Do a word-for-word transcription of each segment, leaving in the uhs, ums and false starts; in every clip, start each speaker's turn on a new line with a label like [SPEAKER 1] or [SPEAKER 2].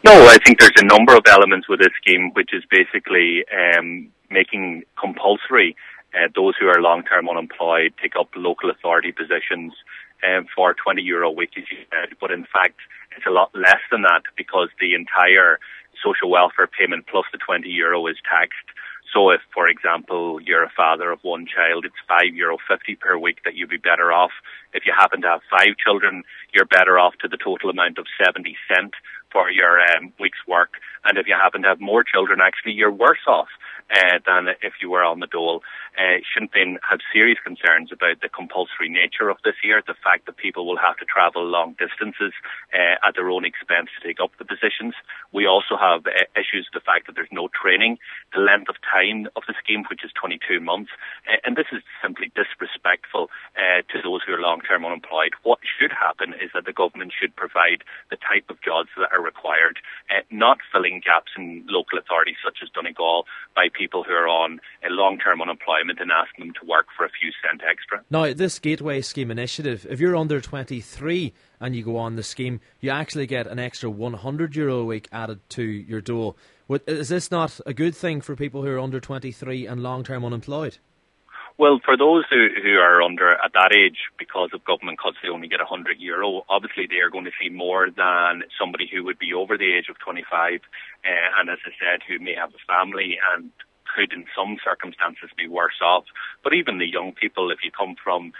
[SPEAKER 1] No, I think there's a number of elements with this scheme, which is basically um, making compulsory uh, those who are long-term unemployed take up local authority positions um, for twenty euro a week, as you said. But in fact, it's a lot less than that because the entire social welfare payment plus the twenty euro is taxed. So if, for example, you're a father of one child, it's five euro fifty per week that you'd be better off. If you happen to have five children, you're better off to the total amount of seventy cent for your um, week's work. And if you happen to have more children, actually, you're worse off uh, than if you were on the dole. Uh, shouldn't then have serious concerns about the compulsory nature of this year, the fact that people will have to travel long distances uh, at their own expense to take up the positions. We also have uh, issues with the fact that there's no training, the length of time of the scheme, which is twenty-two months, uh, and this is simply disrespectful uh, to those who are long-term unemployed. What should happen is that the government should provide the type of jobs that are required, uh, not filling gaps in local authorities such as Donegal by people who are on a long-term unemployment and asking them to work for a few cent extra.
[SPEAKER 2] Now, this Gateway Scheme initiative, if you're under twenty-three and you go on the scheme, you actually get an extra one hundred euro a week added to your dole. Is this not a good thing for people who are under twenty-three and long-term unemployed?
[SPEAKER 1] Well, for those who, who are under at that age, because of government cuts, they only get one hundred euro. Obviously, they are going to see more than somebody who would be over the age of twenty-five, uh, and as I said, who may have a family and could in some circumstances be worse off. But even the young people, if you come from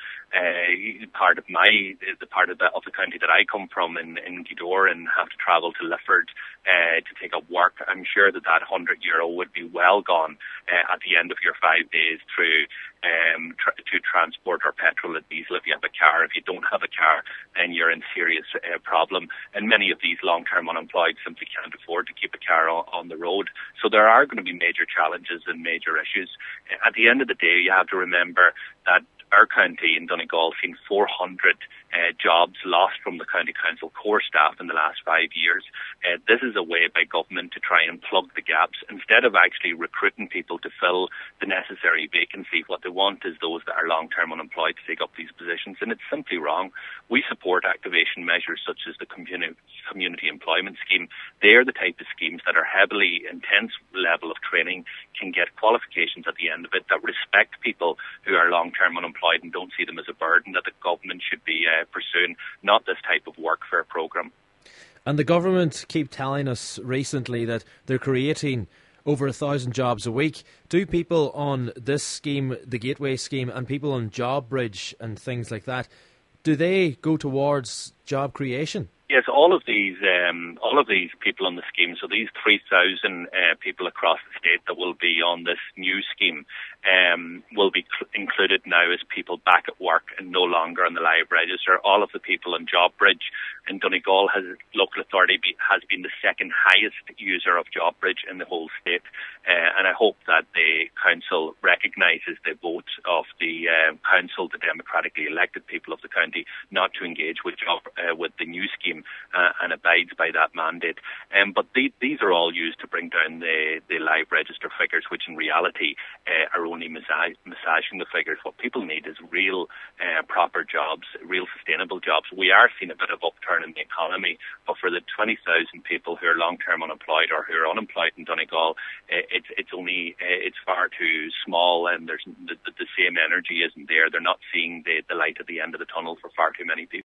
[SPEAKER 1] uh, part of my, the part of the, of the county that I come from in, in Gweedore and have to travel to Lifford uh, to take up work, I'm sure that that one hundred euro would be well gone uh, at the end of your five days through um, tr- to transport or petrol and diesel if you have a car. If you don't have a car, then you're in serious uh, problem. And many of these long-term unemployed simply can't afford to keep a car on, on the road. So there are going to be major challenges and major issues. At the end of the day, you have to remember that our county in Donegal seen four hundred uh, jobs lost from the county council core staff in the last five years. Uh, this is a way by government to try and plug the gaps. Instead of actually recruiting people to fill the necessary vacancy, what they want is those that are long-term unemployed to take up these positions, and it's simply wrong. We support activation measures such as the Community, community Employment Scheme. They are the type of schemes that are heavily intense level of training, can get qualifications at the end of it that respect people who are long-term unemployed and don't see them as a burden that the government should be uh, pursuing, not this type of workfare programme.
[SPEAKER 2] And the government keep telling us recently that they're creating over a thousand jobs a week. Do people on this scheme, the Gateway Scheme, and people on JobBridge and things like that, do they go towards job creation?
[SPEAKER 1] Yes, all of these, um, all of these people on the scheme. So these three thousand uh, people across the state that will be on this new scheme um, will be cl- included now as people back at work and no longer on the live register. All of the people on JobBridge in Donegal has local authority be, has been the second highest user of JobBridge in the whole state, uh, and I hope that the council recognises the vote of the uh, council, the democratically elected people of the county, not to engage with job uh, with the new scheme. Uh, and abides by that mandate. Um, but the, these are all used to bring down the, the live register figures, which in reality uh, are only massage, massaging the figures. What people need is real, uh, proper jobs, real sustainable jobs. We are seeing a bit of upturn in the economy, but for the twenty thousand people who are long-term unemployed or who are unemployed in Donegal, uh, it's it's only uh, it's far too small, and there's the, the, the same energy isn't there. They're not seeing the, the light at the end of the tunnel for far too many people.